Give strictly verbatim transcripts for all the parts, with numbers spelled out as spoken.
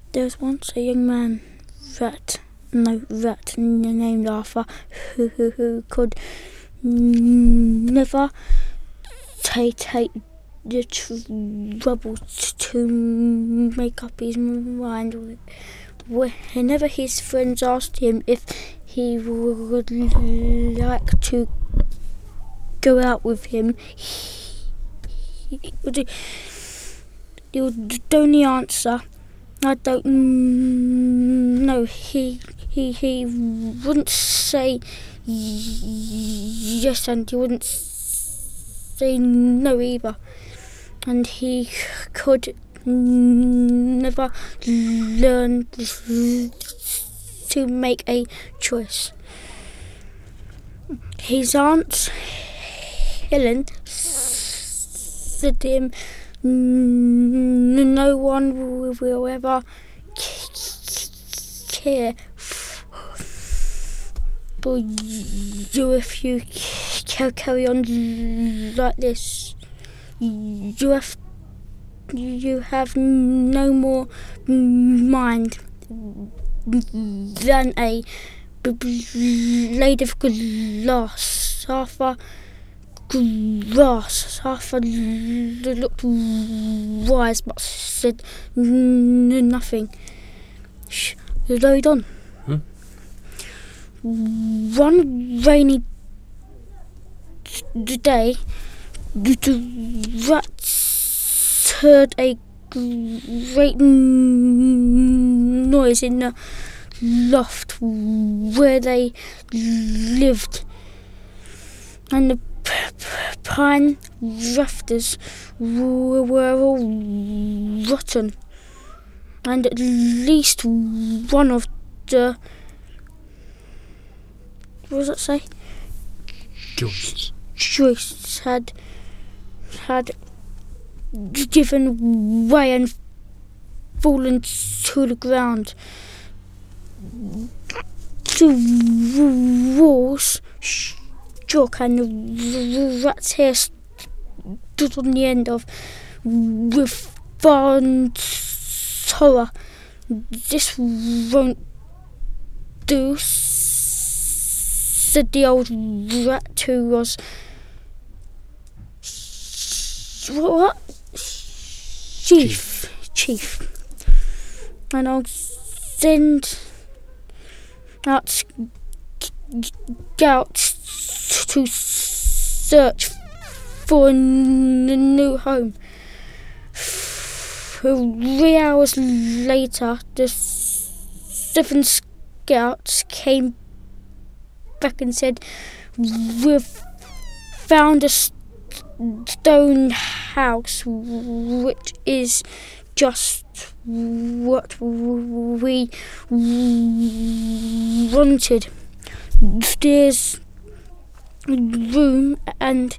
There was once a young man, rat, no, rat, named Arthur, who, who, who could never take, take the trouble to make up his mind. Whenever his friends asked him if he would like to go out with him, he, he, would, he would only answer, "I don't know." He he he wouldn't say yes, and he wouldn't say no either. And he could never learn to make a choice. His aunt Helen said to him, "No one will ever care for you if you carry on like this. You have you have no more mind than a blade of glass." Arthur grass. Arthur looked wise but said nothing. Shh, load on. Hmm? One rainy day, the rats heard a great noise in the loft where they lived, and the pine rafters were all rotten, and at least one of the what does it say? Joists. Joists had had given way and fallen to the ground. The walls shook, and the rat's hair stood on the end of with fond horror. "This won't do," said the old rat, who was what? Chief. Chief. And I'll send out scouts to search for a new home. Three hours later, the seven scouts came back and said, "We've found a stone house which is just what we wanted. There's room and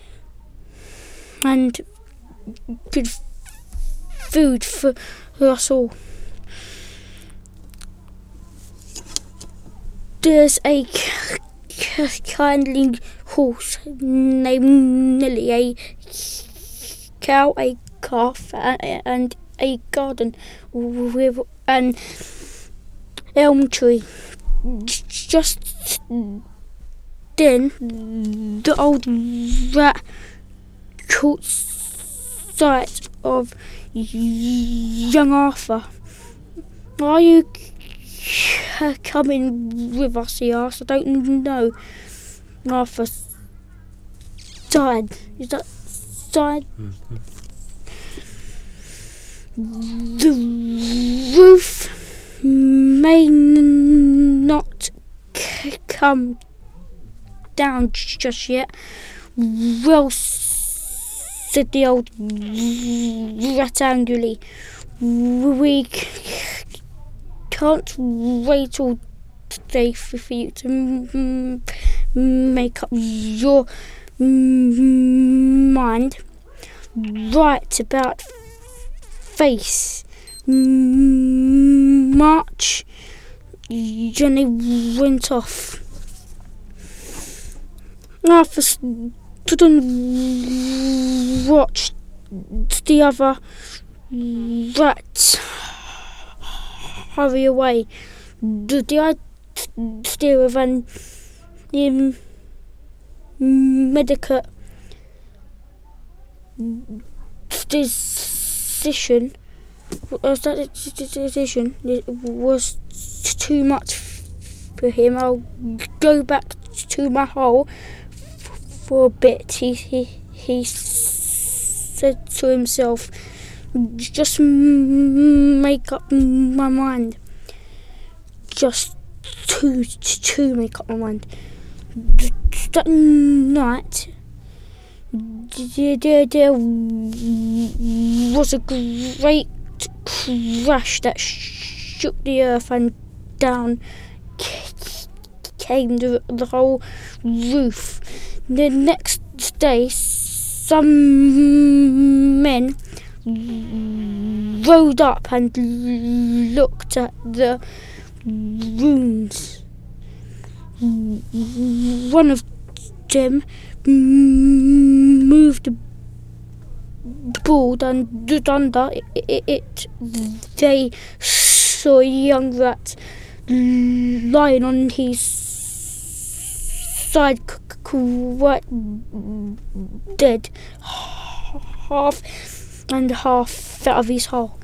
and good food for us all. There's a kindly horse named Nelly, a cow, a calf, and a garden with an elm tree." Just then, the old rat caught sight of young Arthur. "Are you c- coming with us?" he asked. "I don't know." Arthur sighed. Is that sighed? Mm-hmm. The roof may n- not c- come down just yet. "Well," said the old rat angrily, "we c- can't wait all day for you to m- make up your m- mind. Right about face. March." Jenny went off. Arthur stood and watched the other rats hurry away. The, the idea of an um, medical decision was that decision was too much for him. I'll go back to my hole for a bit. He he he said to himself, "Just make up my mind. Just to to make up my mind." That night, there, there, there was a great crash that shook the earth, and down came the, the whole roof. The next day, some men rode up and looked at the ruins. One of them moved the board, and under it they saw a young rat lying on his side, quite dead, half and half out of his hole.